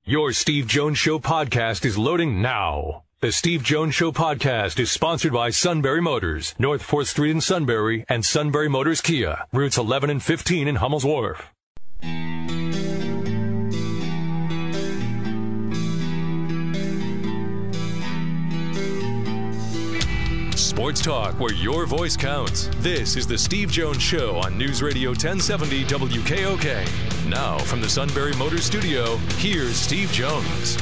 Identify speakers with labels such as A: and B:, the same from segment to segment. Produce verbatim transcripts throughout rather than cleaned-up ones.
A: Your Steve Jones Show podcast is loading now. The Steve Jones Show podcast is sponsored by Sunbury Motors, North fourth Street in Sunbury, and Sunbury Motors Kia, routes eleven and fifteen in Hummel's Wharf. Sports talk where your voice counts. This is the Steve Jones Show on News Radio ten seventy W K O K. Now, from the Sunbury Motors Studio, here's Steve Jones.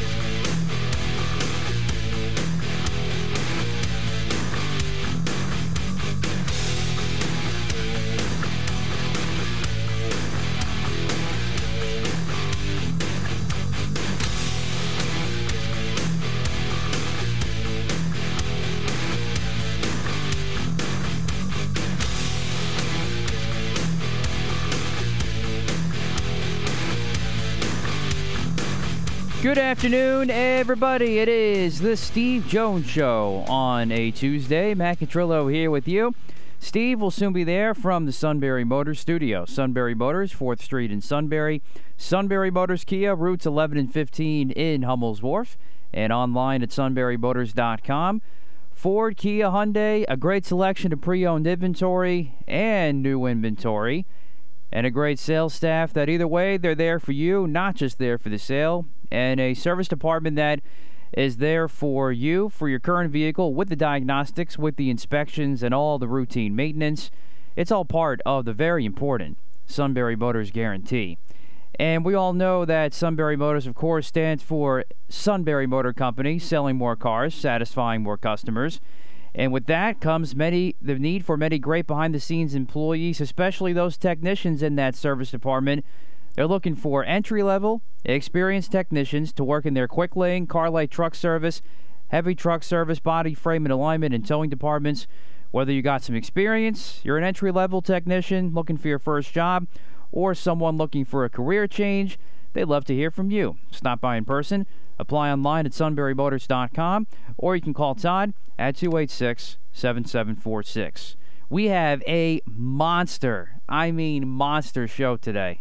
B: Good afternoon, everybody. It is the Steve Jones Show on a Tuesday. Matt Catrillo here with you. Steve will soon be there from the Sunbury Motors Studio. Sunbury Motors, fourth Street in Sunbury. Sunbury Motors Kia, routes eleven and fifteen in Hummel's Wharf. And online at sunbury motors dot com. Ford, Kia, Hyundai, a great selection of pre-owned inventory and new inventory. And a great sales staff that either way, they're there for you, not just there for the sale. And a service department that is there for you, for your current vehicle, with the diagnostics, with the inspections, and all the routine maintenance. It's all part of the very important Sunbury Motors Guarantee. And we all know that Sunbury Motors, of course, stands for Sunbury Motor Company, selling more cars, satisfying more customers. And with that comes many the need for many great behind-the-scenes employees, especially those technicians in that service department. They're looking for entry-level, experienced technicians to work in their quick lane, car light truck service, heavy truck service, body frame and alignment, and towing departments. Whether you got some experience, you're an entry-level technician looking for your first job, or someone looking for a career change, they'd love to hear from you. Stop by in person, apply online at sunbury motors dot com, or you can call Todd at two eight six, seven seven four six. We have a monster, I mean monster show today.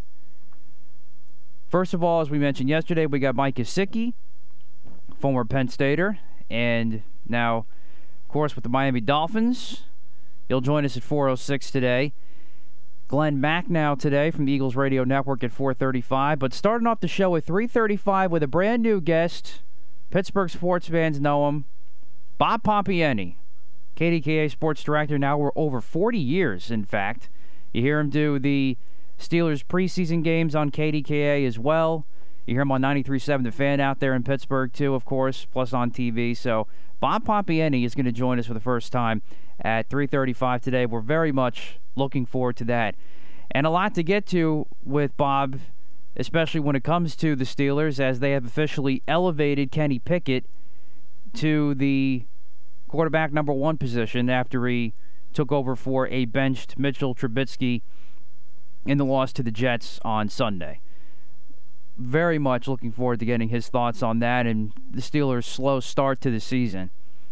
B: First of all, as we mentioned yesterday, we got Mike Gesicki, former Penn Stater, and now, of course, with the Miami Dolphins. He'll join us at four oh six today. Glenn Mack now today from the Eagles Radio Network at four thirty-five. But starting off the show at three thirty-five with a brand new guest. Pittsburgh sports fans know him. Bob Pompiani, K D K A sports director now for over forty years, in fact. You hear him do the Steelers preseason games on K D K A as well. You hear him on ninety-three point seven The Fan out there in Pittsburgh too, of course, plus on T V. So Bob Pompiani is going to join us for the first time at three thirty-five today. We're very much looking forward to that. And a lot to get to with Bob, especially when it comes to the Steelers, as they have officially elevated Kenny Pickett to the quarterback number one position after he took over for a benched Mitchell Trubisky in the loss to the Jets on Sunday. Very much looking forward to getting his thoughts on that and the Steelers' slow start to the season.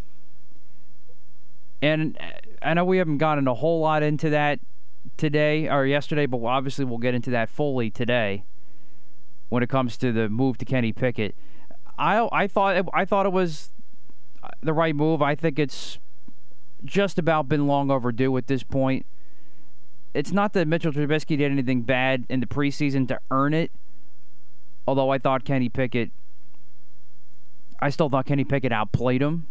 B: And I know we haven't gotten a whole lot into that today or yesterday, but obviously we'll get into that fully today when it comes to the move to Kenny Pickett. I I thought it, I thought it was the right move. I think it's just about been long overdue at this point. It's not that Mitchell Trubisky did anything bad in the preseason to earn it, although I thought Kenny Pickett, I still thought Kenny Pickett outplayed him,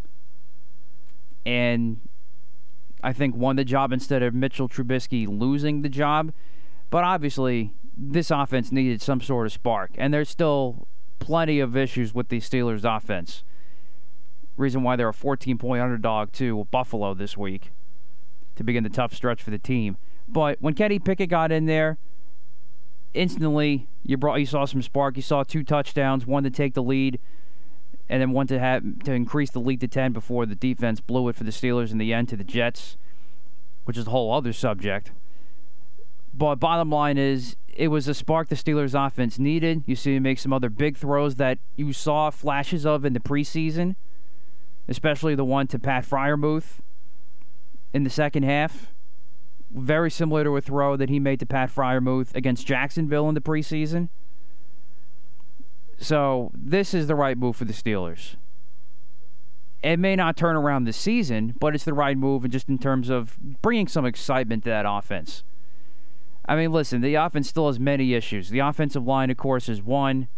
B: and I think won the job instead of Mitchell Trubisky losing the job. But obviously, this offense needed some sort of spark, and there's still plenty of issues with the Steelers' offense. Reason why they're a fourteen-point underdog to Buffalo this week to begin the tough stretch for the team. But when Kenny Pickett got in there, instantly you brought you saw some spark. You saw two touchdowns, one to take the lead, and then one to have to increase the lead to ten before the defense blew it for the Steelers in the end to the Jets, which is a whole other subject. But bottom line is, it was a spark the Steelers' offense needed. You see him make some other big throws that you saw flashes of in the preseason, especially the one to Pat Freiermuth in the second half. Very similar to a throw that he made to Pat Freiermuth against Jacksonville in the preseason. So this is the right move for the Steelers. It may not turn around this season, but it's the right move, and just in terms of bringing some excitement to that offense. I mean, listen, the offense still has many issues. The offensive line, of course, is one.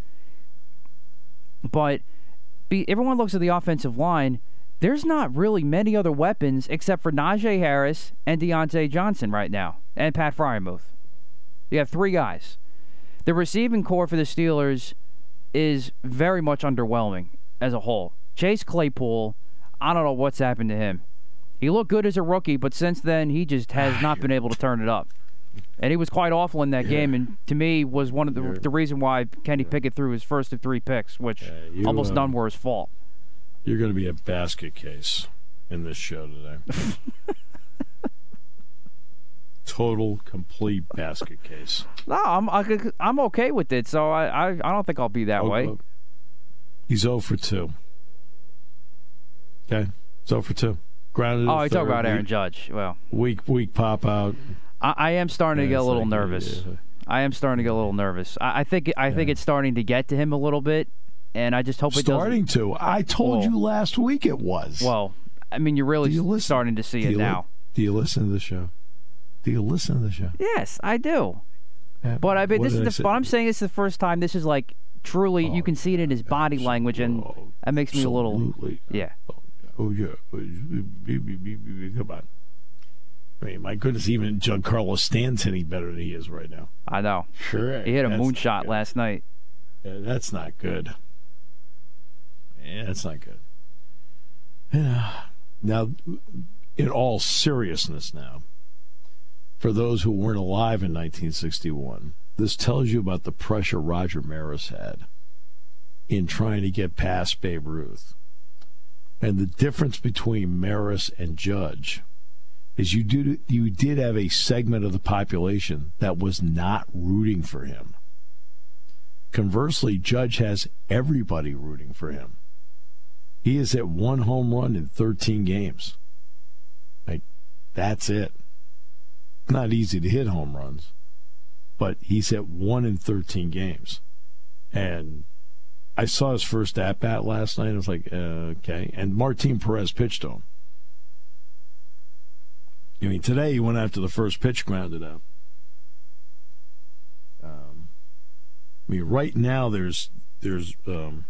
B: But be, everyone looks at the offensive line. There's not really many other weapons except for Najee Harris and Deontay Johnson right now, and Pat Freiermuth. You have three guys. The receiving core for the Steelers is very much underwhelming as a whole. Chase Claypool, I don't know what's happened to him. He looked good as a rookie, but since then he just has not been able to turn it up. And he was quite awful in that yeah. game, and to me was one of the, the reason why Kenny Pickett threw his first of three picks, which yeah, you, almost um, none were his fault.
C: You're going to be a basket case in this show today. Total, complete basket case.
B: No, I'm I'm okay with it, so I I, I don't think I'll be that oh, way.
C: He's zero for two. Okay, zero for two. Grounded.
B: Oh, you talk about Aaron week, Judge. Well,
C: weak weak pop out.
B: I, I am starting yeah, to get a little like, nervous. Yeah. I am starting to get a little nervous. I, I think I yeah. think it's starting to get to him a little bit, and I just hope it doesn't.
C: Starting to. I told well, you last week it was.
B: Well, I mean, you're really you starting to see
C: do
B: it now.
C: Li- do you listen to the show? Do you listen to the show?
B: Yes, I do. Yeah, but I mean, this is the. But I'm saying it's the first time. This is like truly. Oh, you can see it in his body absolutely. language, and that makes me a little. Yeah.
C: Oh yeah. Come on. I mean, my goodness, even Giancarlo Stanton's hitting better than he is right now.
B: I know.
C: Sure.
B: He hit a moonshot last night.
C: Yeah, that's not good. Yeah, that's not good. Yeah. Now, in all seriousness now, for those who weren't alive in nineteen sixty-one, this tells you about the pressure Roger Maris had in trying to get past Babe Ruth. And the difference between Maris and Judge is you did, you did have a segment of the population that was not rooting for him. Conversely, Judge has everybody rooting for him. He is at one home run in thirteen games. Like, that's it. Not easy to hit home runs, but he's at one in thirteen games. And I saw his first at-bat last night. I was like, uh, okay. And Martin Perez pitched to him. I mean, today he went after the first pitch, grounded out. Um, I mean, right now there's there's um,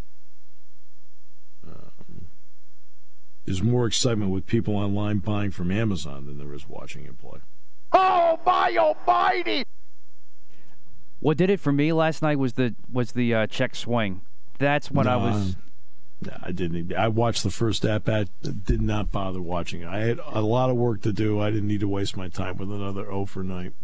C: um, there's more excitement with people online buying from Amazon than there is watching him play.
D: Oh my almighty!
B: What did it for me last night was the was the uh, check swing. That's when
C: no,
B: I was.
C: No, I didn't. I watched the first at bat. Did not bother watching it. I had a lot of work to do. I didn't need to waste my time with another oh for night.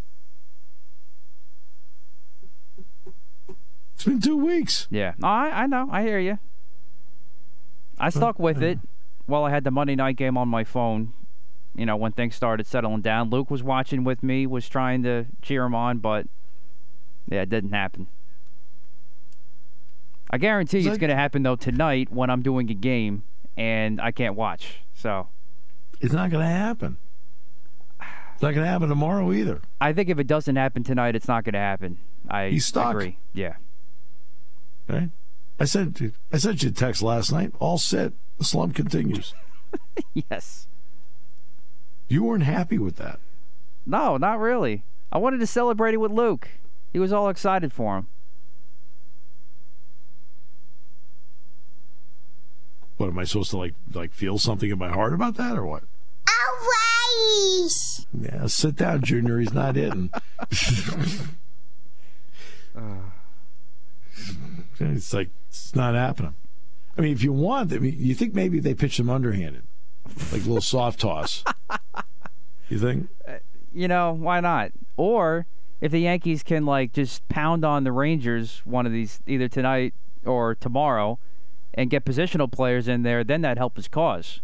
C: It's been two weeks.
B: Yeah, no, I I know. I hear you. I stuck with it while I had the Monday night game on my phone. You know, when things started settling down, Luke was watching with me, was trying to cheer him on, but yeah, it didn't happen. I guarantee you it's going to happen, though, tonight when I'm doing a game and I can't watch. So
C: it's not going to happen. It's not going to happen tomorrow either.
B: I think if it doesn't happen tonight, it's not going to happen. I
C: He's stuck.
B: agree. Yeah.
C: Okay. I said I sent you a text last night. All set. The slump continues.
B: Yes.
C: You weren't happy with that.
B: No, not really. I wanted to celebrate it with Luke. He was all excited for him.
C: What, am I supposed to like like feel something in my heart about that or what?
D: Always.
C: Yeah, sit down, Junior. He's not hitting. uh. It's like it's not happening. I mean, if you want, I mean, you think maybe they pitch him underhanded, like a little soft toss. You think?
B: Uh, you know, why not? Or if the Yankees can like just pound on the Rangers one of these either tonight or tomorrow and get positional players in there, then that helps his cause.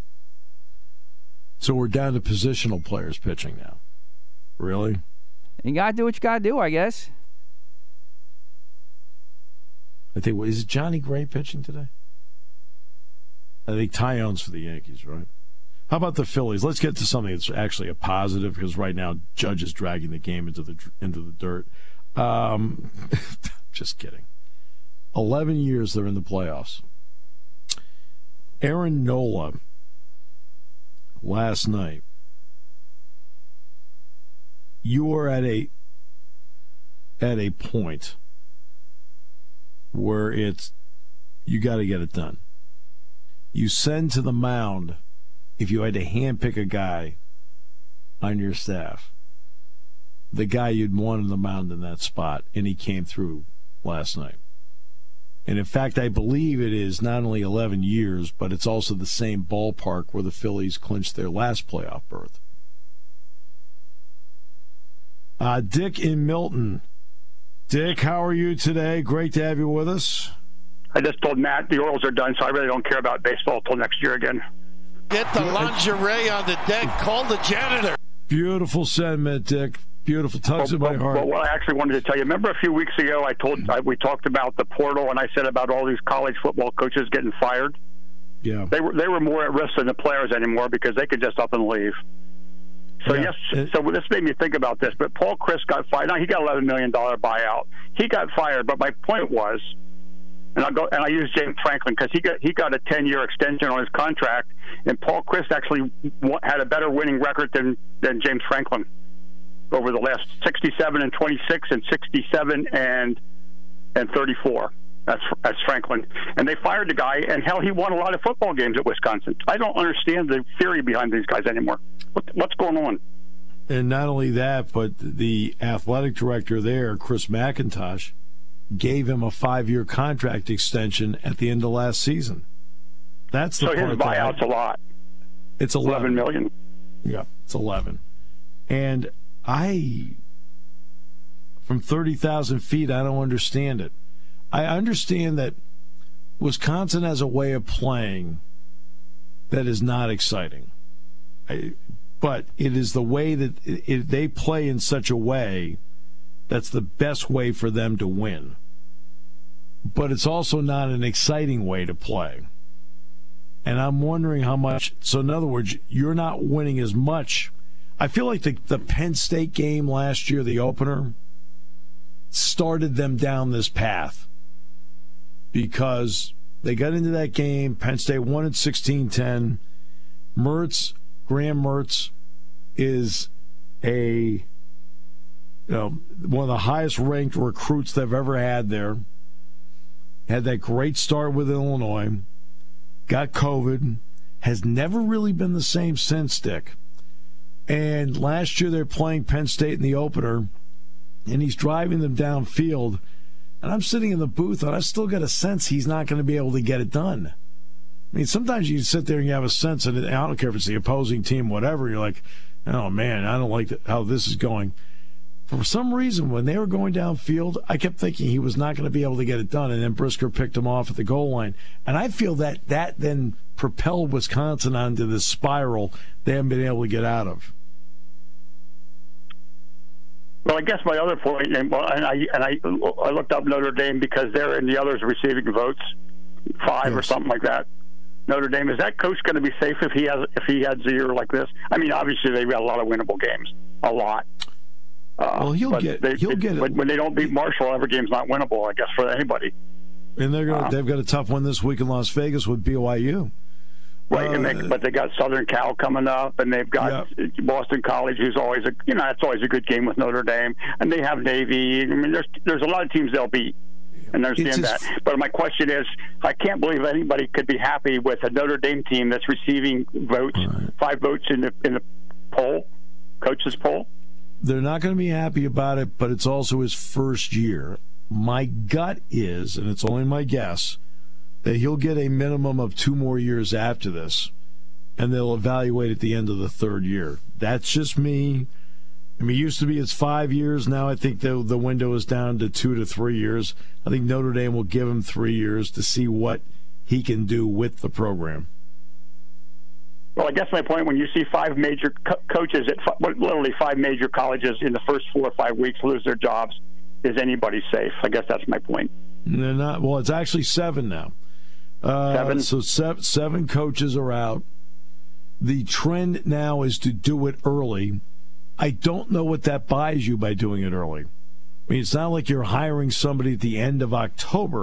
C: So we're down to positional players pitching now. Really?
B: You gotta do what you gotta do, I guess.
C: I think, is it Johnny Gray pitching today? I think Tyone's for the Yankees, right? How about the Phillies? Let's get to something that's actually a positive, because right now Judge is dragging the game into the into the dirt. Um, just kidding. eleven years they're in the playoffs. Aaron Nola, last night, you are at a at a point where it's you got to get it done. You send to the mound, if you had to handpick a guy on your staff, the guy you'd want on the mound in that spot, and he came through last night. And in fact, I believe it is not only eleven years, but it's also the same ballpark where the Phillies clinched their last playoff berth. Uh, Dick in Milton. Dick, how are you today? Great to have you with us.
E: I just told Matt the Orioles are done, so I really don't care about baseball until next year again.
D: Get the lingerie on the deck. Call the janitor.
C: Beautiful sentiment, Dick. Beautiful. Tugs
E: well,
C: in my
E: well,
C: heart.
E: Well, what I actually wanted to tell you, remember a few weeks ago I told I, we talked about the portal, and I said about all these college football coaches getting fired?
C: Yeah.
E: They were they were more at risk than the players anymore because they could just up and leave. So,
C: yeah.
E: yes, so this made me think about this. But Paul Chryst got fired. Now, he got an eleven million dollars buyout. He got fired, but my point was, and I'll go and I use James Franklin because he got he got a ten-year extension on his contract, and Paul Chryst actually had a better winning record than, than James Franklin over the last sixty-seven and twenty-six and sixty-seven and and thirty-four. That's that's Franklin, and they fired the guy, and hell, he won a lot of football games at Wisconsin. I don't understand the theory behind these guys anymore. What, what's going on?
C: And not only that, but the athletic director there, Chris McIntosh, gave him a five-year contract extension at the end of last season. That's the
E: so
C: part
E: his buyout's
C: that,
E: a lot.
C: It's eleven.
E: eleven million.
C: Yeah, it's eleven. And I, from thirty thousand feet, I don't understand it. I understand that Wisconsin has a way of playing that is not exciting. I, but it is the way that it, it, they play in such a way that's the best way for them to win. But it's also not an exciting way to play. And I'm wondering how much. So, in other words, you're not winning as much. I feel like the, the Penn State game last year, the opener, started them down this path. Because they got into that game, Penn State won at sixteen ten. Mertz, Graham Mertz, is a you know one of the highest ranked recruits they've ever had there. Had that great start with Illinois, got COVID, has never really been the same since, Dick. And last year they're playing Penn State in the opener, and he's driving them downfield. And I'm sitting in the booth, and I still get a sense he's not going to be able to get it done. I mean, sometimes you sit there and you have a sense, and I don't care if it's the opposing team, whatever, you're like, oh, man, I don't like the, how this is going. For some reason, when they were going downfield, I kept thinking he was not going to be able to get it done, and then Brisker picked him off at the goal line. And I feel that that then propelled Wisconsin onto this spiral they haven't been able to get out of.
E: Well, I guess my other point, and, well, and I and I, I looked up Notre Dame because they're in the others receiving votes, five yes. or something like that. Notre Dame, is that coach going to be safe if he has if he has a year like this? I mean, obviously they've got a lot of winnable games, a lot. Uh,
C: well, he'll get
E: they,
C: he'll
E: it,
C: get
E: when,
C: it.
E: when they don't beat Marshall, every game's not winnable, I guess, for anybody.
C: And they're gonna, uh, they've got a tough one this week in Las Vegas with B Y U.
E: Right,
C: uh,
E: and they, but they got Southern Cal coming up, and they've got yeah. Boston College, who's always a you know that's always a good game with Notre Dame, and they have Navy. I mean, there's there's a lot of teams they'll beat, and I understand
C: just,
E: that. But my question is, I can't believe anybody could be happy with a Notre Dame team that's receiving votes, right. five votes in the in the poll, coaches poll.
C: They're not going to be happy about it, but it's also his first year. My gut is, and it's only my guess, that he'll get a minimum of two more years after this, and they'll evaluate at the end of the third year. That's just me. I mean, it used to be it's five years. Now I think the the window is down to two to three years. I think Notre Dame will give him three years to see what he can do with the program.
E: Well, I guess my point, when you see five major co- coaches at f- literally five major colleges in the first four or five weeks lose their jobs, is anybody safe? I guess that's my point.
C: They're not. Well, it's actually seven now. Uh,
E: seven?
C: So seven, seven coaches are out. The trend now is to do it early. I don't know what that buys you by doing it early. I mean, it's not like you're hiring somebody at the end of October.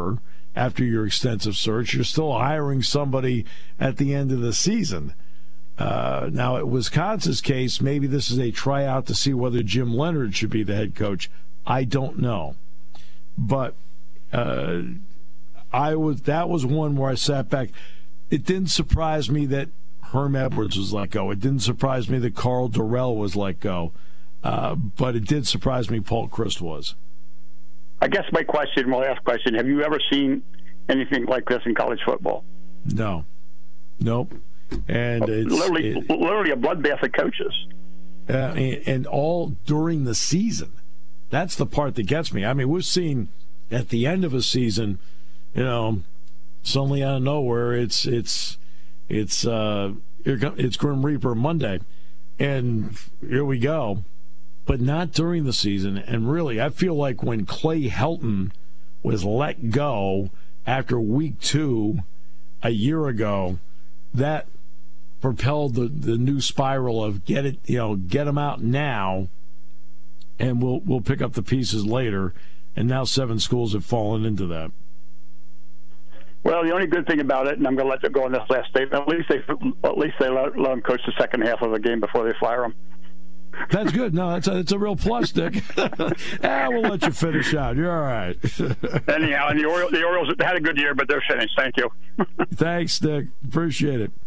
C: after your extensive search. You're still hiring somebody at the end of the season. Uh, now, at Wisconsin's case, maybe this is a tryout to see whether Jim Leonhard should be the head coach. I don't know. But uh, I was that was one where I sat back. It didn't surprise me that Herm Edwards was let go. It didn't surprise me that Carl Durrell was let go. Uh, but it did surprise me Paul Chryst was.
E: I guess my question, my last question, have you ever seen anything like this in college football?
C: No. Nope. And it's
E: literally,
C: it,
E: literally a bloodbath of coaches.
C: Uh, and, and all during the season. That's the part that gets me. I mean, we've seen at the end of a season, you know, suddenly out of nowhere, it's it's it's uh, it's Grim Reaper Monday, and here we go. But not during the season. And really, I feel like when Clay Helton was let go after week two a year ago, that propelled the, the new spiral of get it, you know, get them out now, and we'll we'll pick up the pieces later. And now seven schools have fallen into that.
E: Well, the only good thing about it, and I'm going to let you go on this last statement, at least they at least they let, let them coach the second half of the game before they fire them.
C: That's good. No, that's a, that's a real plus, Dick. ah, we'll let you finish out. You're all right.
E: Anyhow, and the Orioles, the Orioles had a good year, but they're finished. Thank you.
C: Thanks, Dick. Appreciate it.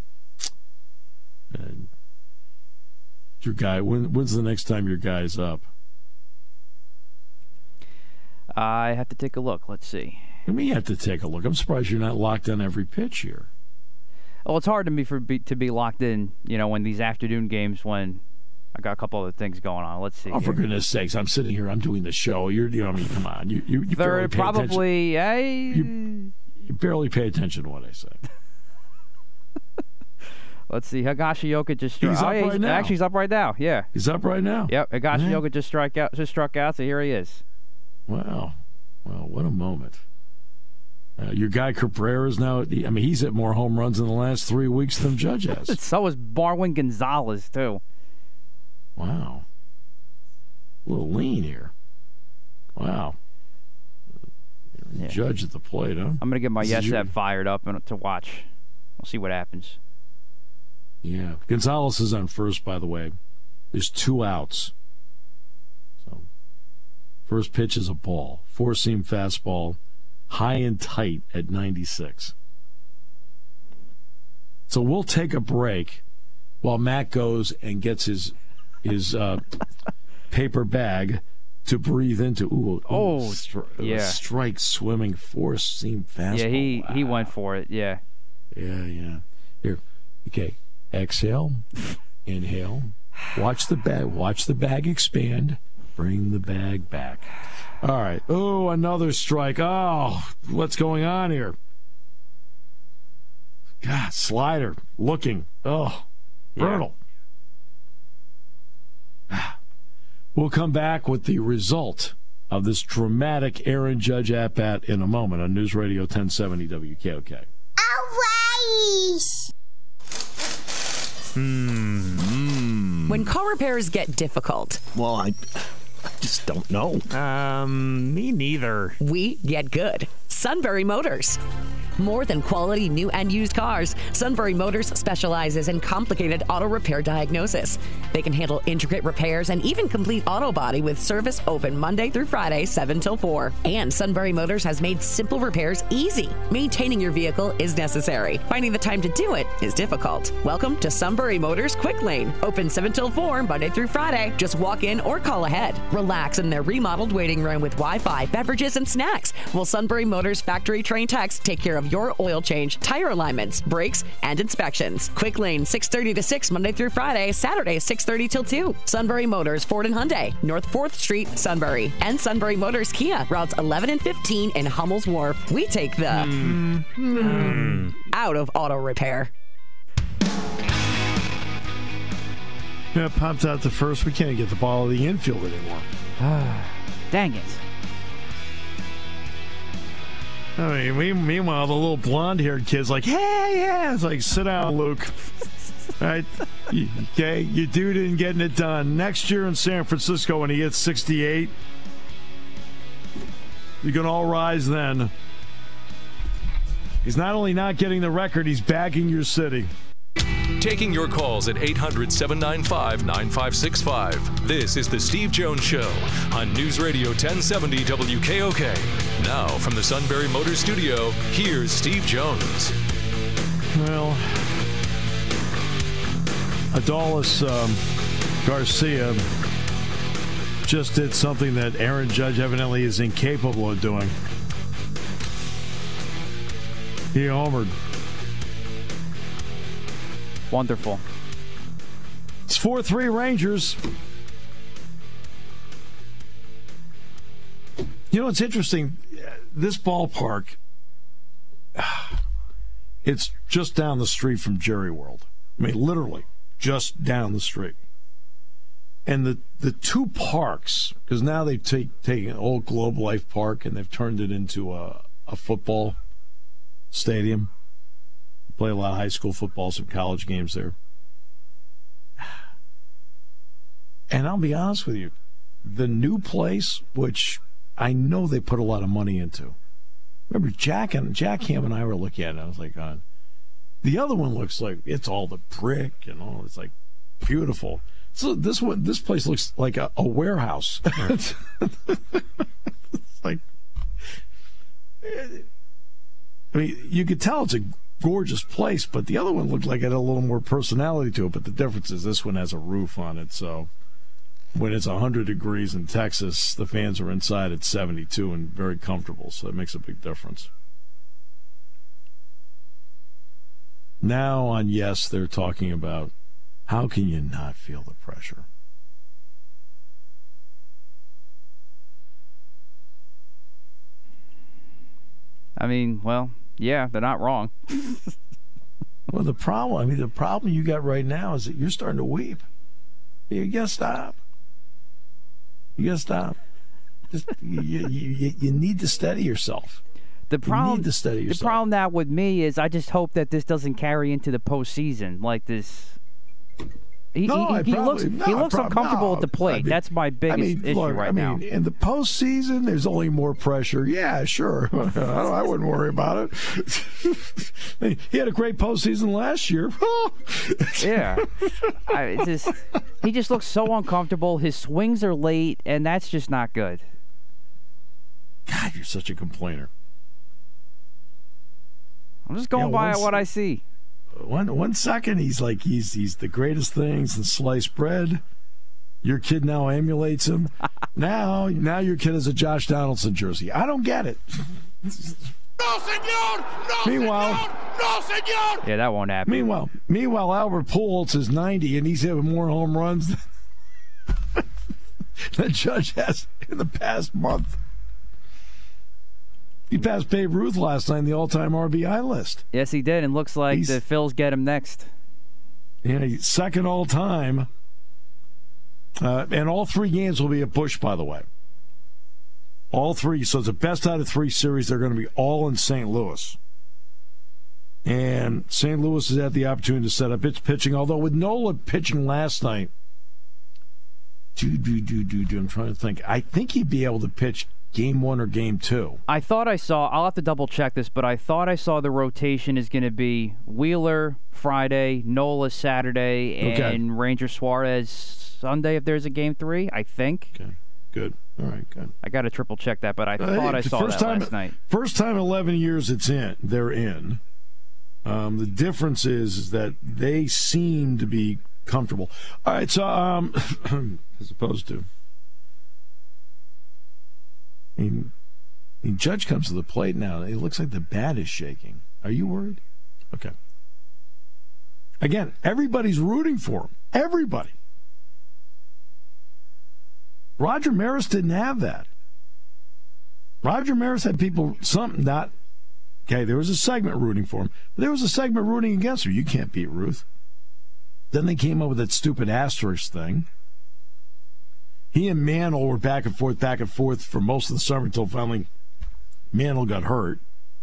C: And your guy, when, when's the next time your guy's up?
B: I have to take a look. Let's see.
C: I mean, you have to take a look. I'm surprised you're not locked on every pitch here.
B: Well, it's hard to me for be, to be locked in, you know, when these afternoon games when I got a couple other things going on. Let's see.
C: Oh, for
B: here.
C: goodness sakes! I'm sitting here. I'm doing the show. You're, you know, I mean, come on. You, you, you
B: They're
C: barely pay
B: probably. I...
C: You, you barely pay attention to what I say.
B: Let's see. Higashioka just struck.
C: He's up
B: oh, yeah,
C: right
B: he's,
C: now.
B: Actually, he's up right now. Yeah.
C: He's up right now.
B: Yep. Higashioka just struck out. Just struck out. So here he is.
C: Wow. Well, what a moment. Uh, your guy Cabrera is now. I mean, he's hit more home runs in the last three weeks than Judge has.
B: So is Barwin Gonzalez too.
C: Wow. A little lean here. Wow.
B: Yeah.
C: Judge at the plate, huh?
B: I'm going to get my
C: This
B: yes
C: is your-
B: app fired up and to watch. We'll see what happens.
C: Yeah. Gonzalez is on first, by the way. There's two outs. So, first pitch is a ball. Four-seam fastball, high and tight at ninety-six. So we'll take a break while Matt goes and gets his his uh, paper bag to breathe into. Ooh, ooh
B: Oh,
C: stri-
B: yeah.
C: a strike swinging four-seam fastball.
B: Yeah, he,
C: wow.
B: he went for it. Yeah.
C: Yeah, yeah. Here, okay. Exhale, inhale. Watch the bag. Watch the bag expand. Bring the bag back. All right. Oh, another strike. Oh, what's going on here? God, slider looking. Oh, brutal. Yeah. We'll come back with the result of this dramatic Aaron Judge at-bat in a moment on News Radio ten seventy W K O K.
F: Hmm.
G: When car repairs get difficult,
F: Well, I, I just don't know.
H: Um, me neither.
G: we get good. Sunbury Motors. More than quality new and used cars, Sunbury Motors specializes in complicated auto repair diagnosis. They can handle intricate repairs and even complete auto body with service open Monday through Friday, seven till four. And Sunbury Motors has made simple repairs easy. Maintaining your vehicle is necessary. Finding the time to do it is difficult. Welcome to Sunbury Motors Quick Lane. Open seven till four, Monday through Friday. Just walk in or call ahead. Relax in their remodeled waiting room with Wi-Fi, beverages, and snacks. While Sunbury Motors factory trained techs take care of your oil change, tire alignments, brakes, and inspections. Quick Lane, six thirty to six, Monday through Friday, Saturday, six thirty till two. Sunbury Motors, Ford and Hyundai, North fourth Street, Sunbury. And Sunbury Motors Kia, routes eleven and fifteen in Hummel's Wharf. We take the mm. Mm. out of auto repair.
C: Yeah, popped out the first. We can't get the ball of the infield anymore.
B: Dang it.
C: I mean, meanwhile, the little blonde-haired kid's like, hey, yeah. It's like, sit down, Luke. Right? Okay, your dude isn't getting it done. Next year in San Francisco, when he gets sixty-eight, you can all rise then. He's not only not getting the record, he's bagging your city.
A: Taking your calls at eight hundred, seven nine five, nine five six five. This is The Steve Jones Show on News Radio ten seventy W K O K. Now, from the Sunbury Motors Studio, here's Steve Jones.
C: Well, Adolis um, Garcia just did something that Aaron Judge evidently is incapable of doing. He homered.
B: Wonderful.
C: It's four three Rangers. You know, it's interesting. This ballpark, it's just down the street from Jerry World. I mean, literally, just down the street. And the, the two parks, because now they've take, taken old Globe Life Park and they've turned it into a, a football stadium. Play a lot of high school football, some college games there. And I'll be honest with you, the new place, which I know they put a lot of money into. Remember, Jack and Jack Ham and I were looking at it, and I was like, uh, the other one looks like it's all the brick and all. It's like beautiful. So this one, this place looks like a, a warehouse. It's like, I mean, you could tell it's a gorgeous place, but the other one looked like it had a little more personality to it. But the difference is this one has a roof on it, so when it's one hundred degrees in Texas, the fans are inside at seventy-two and very comfortable, so it makes a big difference. Now on Yes, they're talking about how can you not feel the pressure?
B: I mean, well, yeah, they're not wrong.
C: Well, the problem, I mean, the problem you got right now is that you're starting to weep. You gotta stop. You gotta stop. Just you, you, you need to steady yourself.
B: The problem,
C: you need to steady yourself.
B: The problem now with me is I just hope that this doesn't carry into the postseason like this. He,
C: no,
B: he,
C: I
B: he
C: probably,
B: looks
C: no,
B: he looks
C: prob-
B: uncomfortable
C: no,
B: at the plate.
C: I mean,
B: That's my biggest
C: I mean,
B: issue
C: look,
B: right
C: I
B: now.
C: mean, in the postseason, there's only more pressure. Yeah, sure. I wouldn't worry about it. He had a great postseason last year.
B: Yeah, I, it just he just looks so uncomfortable. His swings are late, and that's just not good.
C: God, you're such a complainer.
B: I'm just going
C: yeah,
B: by
C: once,
B: what I see.
C: One one second, he's like he's he's the greatest thing since sliced bread. Your kid now emulates him. now, now your kid has a Josh Donaldson jersey. I don't get it.
D: No, senor! No,
C: meanwhile,
D: senor! No, senor!
B: Yeah, that won't happen.
C: Meanwhile, meanwhile, Albert Pujols is ninety, and he's having more home runs than Judge has in the past month. He passed Babe Ruth last night in the all-time R B I list.
B: Yes, he did, and looks like
C: He's,
B: the Phils get him next.
C: Yeah, second all-time. Uh, and all three games will be at Busch, by the way. All three. So it's the best out of three series. They're going to be all in Saint Louis. And Saint Louis has had the opportunity to set up its pitching, although with Nola pitching last night, do, do, do, do, do, I'm trying to think. I think he'd be able to pitch game one or game two.
B: I thought I saw, I'll have to double check this, but I thought I saw the rotation is going to be Wheeler Friday, Nola Saturday, and
C: okay.
B: Ranger Suarez Sunday if there's a game three, I think.
C: Okay, good. All right, good.
B: I got to triple check that, but I
C: uh,
B: thought I saw
C: first
B: that
C: time,
B: last night.
C: First time in eleven years it's in. They're in. Um, the difference is, is that they seem to be comfortable. All right, so um, as opposed to, I mean, I mean, Judge comes to the plate now. It looks like the bat is shaking. Are you worried? Okay. Again, everybody's rooting for him. Everybody. Roger Maris didn't have that. Roger Maris had people, some not, okay, there was a segment rooting for him, but there was a segment rooting against him. You can't beat Ruth. Then they came up with that stupid asterisk thing. He and Mantle were back and forth, back and forth for most of the summer until finally Mantle got hurt.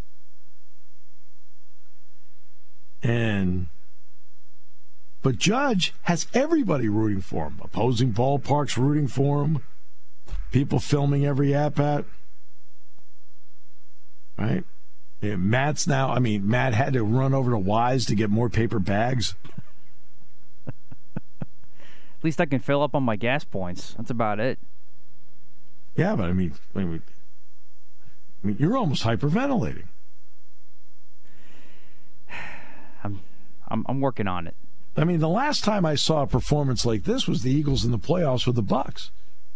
C: And, but Judge has everybody rooting for him. Opposing ballparks rooting for him. People filming every at-bat. Right? Yeah, Matt's now, I mean, Matt had to run over to Wise to get more paper bags.
B: At least I can fill up on my gas points. That's about it.
C: Yeah, but I mean, I mean, I mean you're almost hyperventilating.
B: I'm, I'm, I'm working on it.
C: I mean, the last time I saw a performance like this was the Eagles in the playoffs with the Bucks.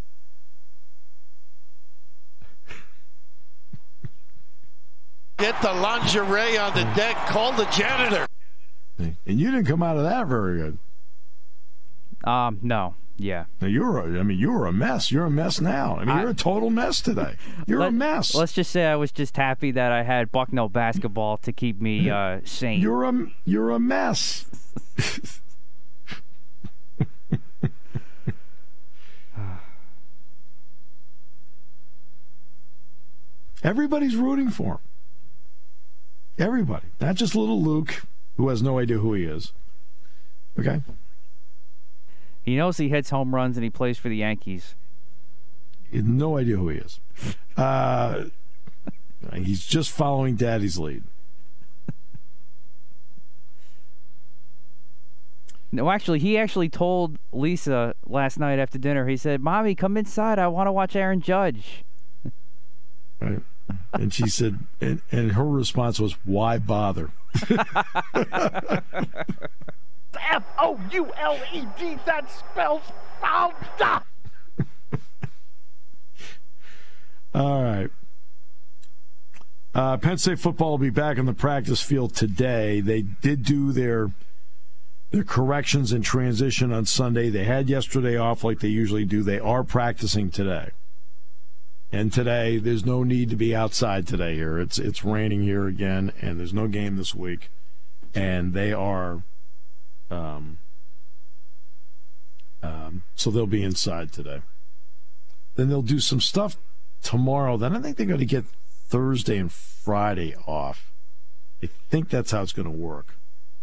D: Get the lingerie on the deck. Call the janitor.
C: And you didn't come out of that very good.
B: Um, no. Yeah.
C: Now you were, I mean, you were a mess. You're a mess now. I mean, I, you're a total mess today. You're
B: let,
C: a mess.
B: Let's just say I was just happy that I had Bucknell basketball to keep me uh, sane.
C: You're a, you're a mess. Everybody's rooting for him. Everybody. Not just little Luke, who has no idea who he is. Okay?
B: He knows he hits home runs and he plays for the Yankees.
C: He has no idea who he is. Uh, he's just following Daddy's lead.
B: No, actually, he actually told Lisa last night after dinner, he said, Mommy, come inside. I want to watch Aaron Judge.
C: Right. And she said, and, and her response was, why bother?
I: F O U L E D, that spells founder.
C: All right. Uh, Penn State football will be back on the practice field today. They did do their their corrections and transition on Sunday. They had yesterday off like they usually do. They are practicing today. And today, there's no need to be outside today here. It's it's raining here again, and there's no game this week. And they are, um, um, so they'll be inside today. Then they'll do some stuff tomorrow. Then I think they're going to get Thursday and Friday off. I think that's how it's going to work.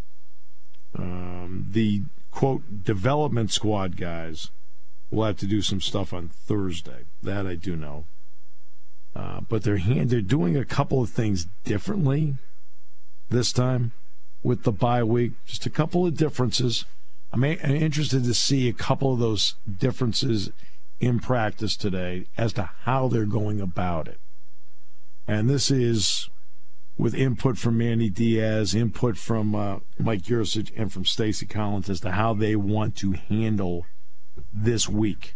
C: Um, the, quote, development squad guys will have to do some stuff on Thursday. That I do know. Uh, but they're hand, they're doing a couple of things differently this time with the bye week. Just a couple of differences. I'm, a, I'm interested to see a couple of those differences in practice today as to how they're going about it. And this is with input from Manny Diaz, input from uh, Mike Yurcich, and from Stacy Collins as to how they want to handle this week.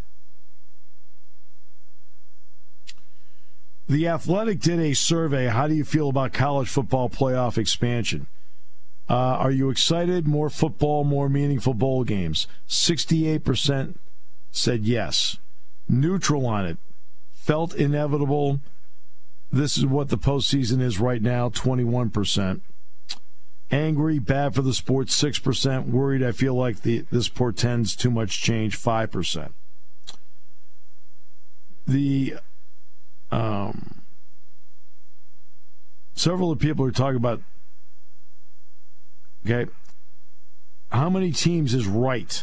C: The Athletic did a survey. How do you feel about college football playoff expansion? Uh, are you excited? More football, more meaningful bowl games. sixty-eight percent said yes. Neutral on it. Felt inevitable. This is what the postseason is right now, twenty-one percent. Angry, bad for the sport, six percent. Worried, I feel like the, this portends too much change, five percent. The um, several of the people are talking about, okay, how many teams is right?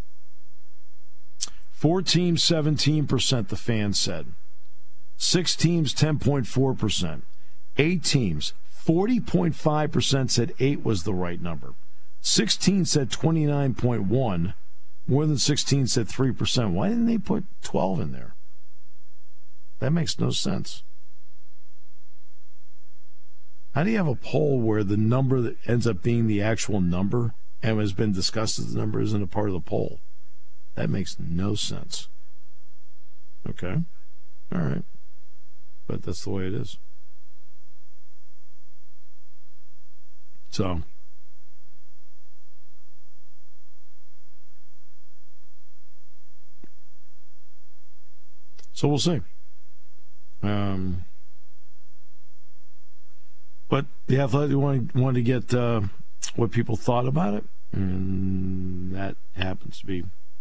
C: Four teams, seventeen percent, the fans said. Six teams, ten point four percent. Eight teams, forty point five percent said eight was the right number. sixteen said twenty-nine point one. More than sixteen said three percent. Why didn't they put twelve in there? That makes no sense. How do you have a poll where the number that ends up being the actual number and has been discussed as the number isn't a part of the poll? That makes no sense. Okay. All right. But that's the way it is. So, so we'll see. Um, but the Athletic wanted, wanted to get uh, what people thought about it, and that happens to be,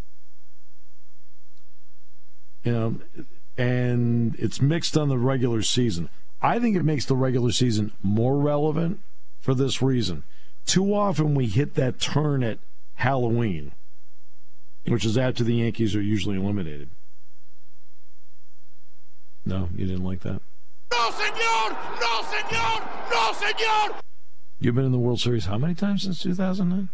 C: you know, and it's mixed on the regular season. I think it makes the regular season more relevant for this reason. Too often we hit that turn at Halloween, which is after the Yankees are usually eliminated. No, you didn't like that?
I: No, senor! No, senor!
D: No, senor!
C: You've been in the World Series how many times since two thousand nine?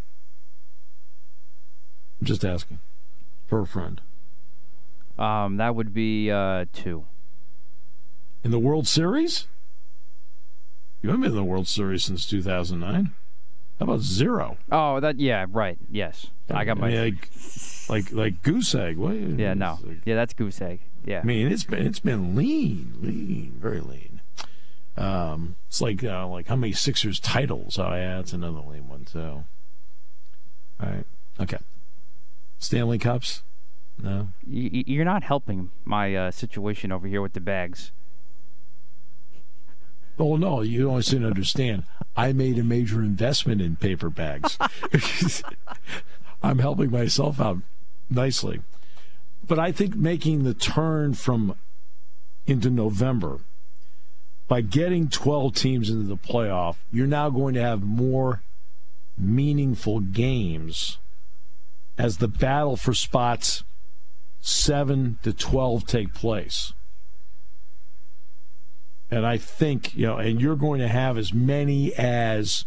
C: I'm just asking. For a friend.
B: Um, that would be uh, two.
C: In the World Series? You haven't been in the World Series since two thousand nine. How about zero?
B: Oh, that yeah, right. Yes, I got my.
C: I mean, like, like, like goose egg. What?
B: Yeah, no. Yeah, that's goose egg. Yeah.
C: I mean, it's been it's been lean, lean, very lean. Um, it's like uh, like how many Sixers titles? Oh yeah, that's another lean one too. All right. Okay. Stanley Cups? No.
B: Y- you're not helping my uh, situation over here with the bags.
C: Oh, no, you don't seem to understand. I made a major investment in paper bags. I'm helping myself out nicely. But I think making the turn from into November, by getting twelve teams into the playoff, you're now going to have more meaningful games as the battle for spots seven to twelve take place. And I think, you know, and you're going to have as many as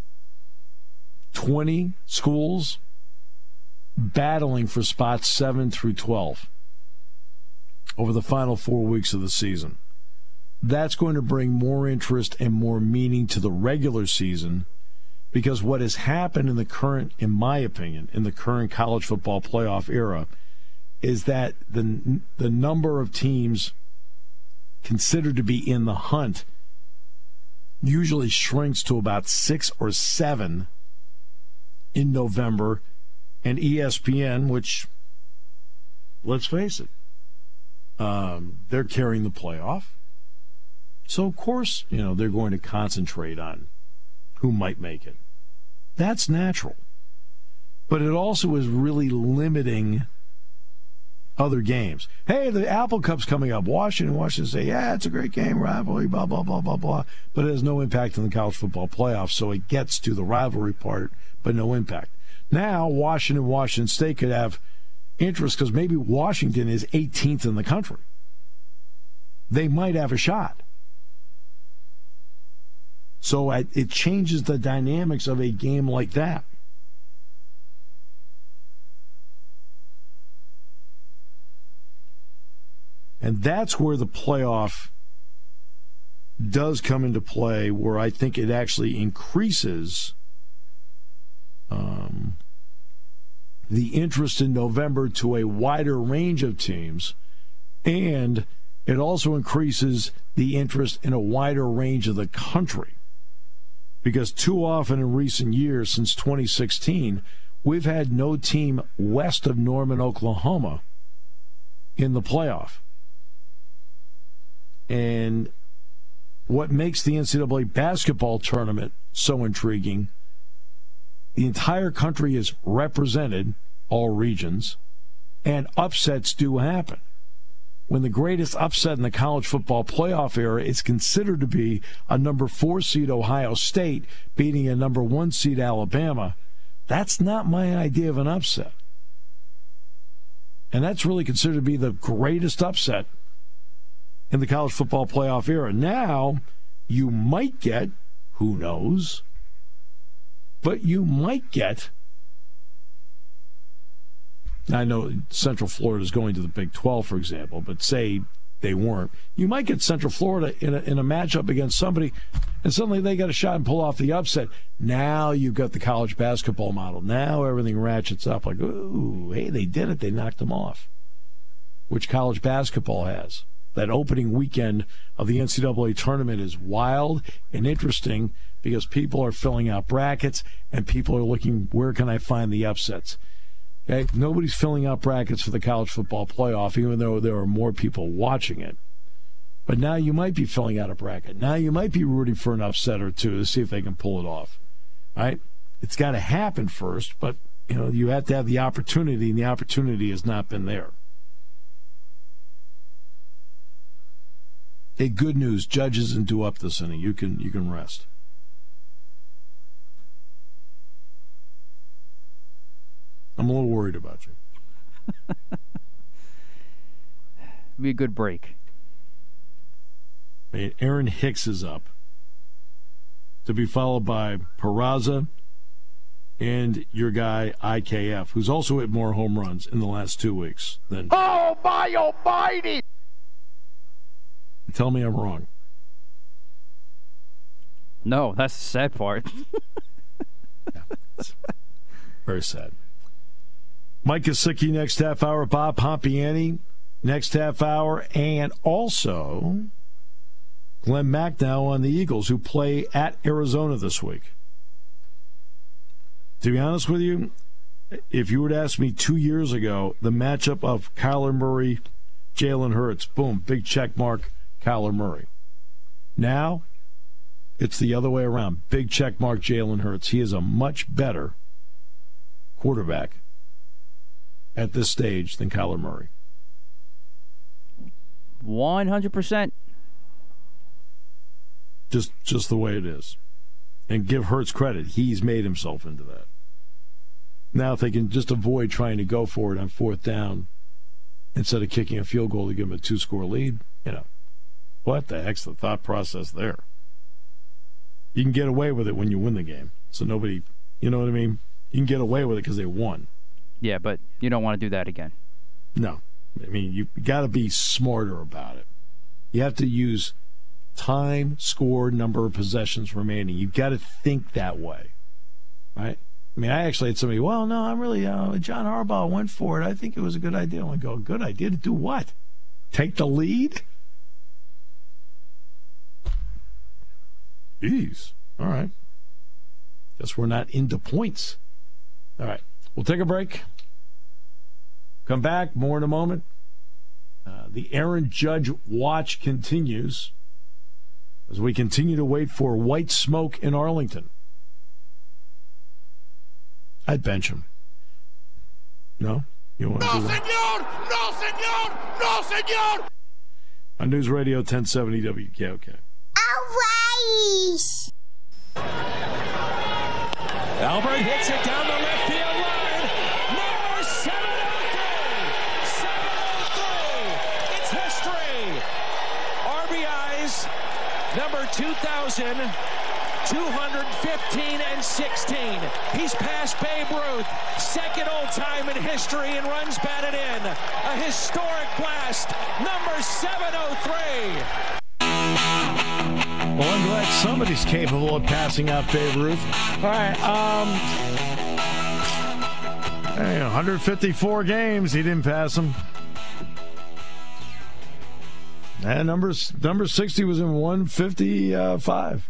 C: twenty schools battling for spots seven through twelve over the final four weeks of the season. That's going to bring more interest and more meaning to the regular season, because what has happened in the current, in my opinion, in the current college football playoff era is that the the number of teams considered to be in the hunt usually shrinks to about six or seven in November, and E S P N, which, let's face it, um, they're carrying the playoff. So, of course, you know, they're going to concentrate on who might make it. That's natural. But it also is really limiting other games. Hey, the Apple Cup's coming up. Washington, Washington say, yeah, it's a great game, rivalry, blah, blah, blah, blah, blah. But it has no impact on the college football playoffs, so it gets to the rivalry part, but no impact. Now, Washington, Washington State could have interest because maybe Washington is eighteenth in the country. They might have a shot. So it changes the dynamics of a game like that. And that's where the playoff does come into play, where I think it actually increases um, the interest in November to a wider range of teams, and it also increases the interest in a wider range of the country. Because too often in recent years, since twenty sixteen, we've had no team west of Norman, Oklahoma in the playoff. And what makes the N C double A basketball tournament so intriguing, the entire country is represented, all regions, and upsets do happen. When the greatest upset in the college football playoff era is considered to be a number four seed Ohio State beating a number one seed Alabama, that's not my idea of an upset. And that's really considered to be the greatest upset in the college football playoff era. Now, you might get, who knows, but you might get, I know Central Florida is going to the Big twelve, for example, but say they weren't. You might get Central Florida in a, in a matchup against somebody, and suddenly they got a shot and pull off the upset. Now you've got the college basketball model. Now everything ratchets up like, ooh, hey, they did it. They knocked them off, which college basketball has. That opening weekend of the N C double A tournament is wild and interesting because people are filling out brackets and people are looking, where can I find the upsets? Okay? Nobody's filling out brackets for the college football playoff, even though there are more people watching it. But now you might be filling out a bracket. Now you might be rooting for an upset or two to see if they can pull it off. All right? It's got to happen first, but you know, you have to have the opportunity, and the opportunity has not been there. Hey, good news, Judge isn't due up this inning. You can you can rest. I'm a little worried about you.
B: Be a good break.
C: Aaron Hicks is up. to be followed by Peraza and your guy I K F, who's also hit more home runs in the last two weeks than.
I: Oh, my almighty!
C: Tell me I'm wrong.
B: No, that's the sad part.
C: Yeah, it's very sad. Mike Gesicki next half hour, Bob Pompiani next half hour, and also Glenn McDowell on the Eagles, who play at Arizona this week. To be honest with you, if you were to ask me two years ago, the matchup of Kyler Murray, Jalen Hurts, boom, big check mark, Kyler Murray. Now, it's the other way around. Big check mark, Jalen Hurts. He is a much better quarterback at this stage than Kyler Murray.
B: one hundred percent.
C: Just just the way it is. And give Hurts credit. He's made himself into that. Now, if they can just avoid trying to go for it on fourth down instead of kicking a field goal to give them a two-score lead, you know, what the heck's the thought process there? You can get away with it when you win the game. So nobody, you know what I mean? You can get away with it because they won.
B: Yeah, but you don't want to do that again.
C: No. I mean, you got to be smarter about it. You have to use time, score, number of possessions remaining. You've got to think that way, right? I mean, I actually had somebody, well, no, I'm really, uh, John Harbaugh went for it. I think it was a good idea. I go, good idea to do what? Take the lead? Jeez. All right. Guess we're not into points. All right. We'll take a break. Come back. More in a moment. Uh, the Aaron Judge watch continues as we continue to wait for white smoke in Arlington. I'd bench him. No? You want to
I: No,
C: do that?
I: senor! No, senor! No, senor!
C: On News Radio ten seventy W K O K.
J: Albert hits it down the left field line. Number seven oh three. seven oh three. It's history. R B Is, number two thousand two hundred fifteen and sixteen. He's passed Babe Ruth, second all-time in history in runs batted in. A historic blast, number seven oh three.
C: Well, I'm glad somebody's capable of passing out Babe Ruth. All right, um, hey, one hundred fifty-four games, he didn't pass them. And number, number sixty was in one fifty-five.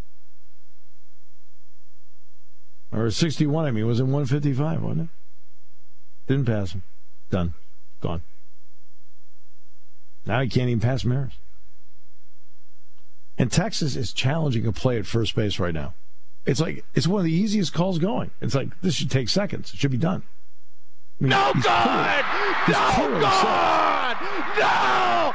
C: Or sixty-one, I mean, was in one fifty-five, wasn't it? Didn't pass him. Done. Gone. Now he can't even pass Maris. And Texas is challenging a play at first base right now. It's like, it's one of the easiest calls going. It's like, this should take seconds. It should be done. I mean,
I: No
C: he's
I: good!
C: clear. He's
I: No
C: clear
I: good! No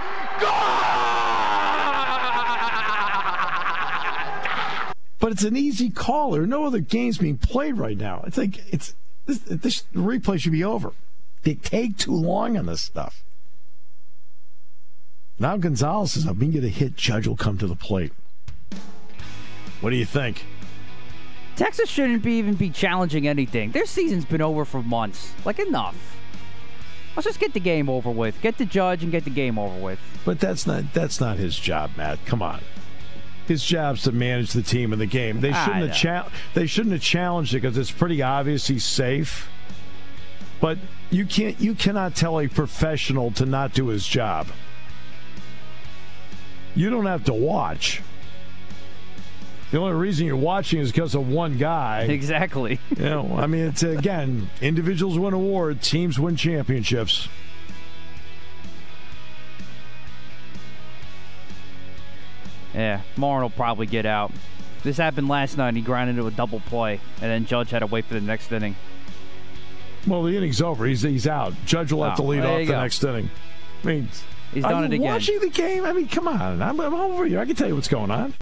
I: good!
C: But it's an easy call. There are no other games being played right now. It's like, it's this, this replay should be over. They take too long on this stuff. Now Gonzalez is up. We can get a hit. Judge will come to the plate. What do you think?
B: Texas shouldn't be even be challenging anything. Their season's been over for months. Like, enough. Let's just get the game over with. Get the Judge and get the game over with.
C: But that's not that's not his job, Matt. Come on. His job's to manage the team and the game. They shouldn't have cha- they shouldn't have challenged it because it's pretty obvious he's safe. But you can't you cannot tell a professional to not do his job. You don't have to watch. The only reason you're watching is because of one guy.
B: Exactly.
C: You know, I mean, it's again, individuals win awards, teams win championships.
B: Yeah, Martin will probably get out. This happened last night. He grounded into a double play, and then Judge had to wait for the next inning.
C: Well, the inning's over. He's he's out. Judge will have
B: Oh,
C: to lead
B: there
C: off
B: you
C: the
B: go.
C: next inning. I mean,
B: He's
C: are
B: done
C: you
B: it again.
C: watching the game? I mean, come on. I'm, I'm over here. I can tell you what's going on.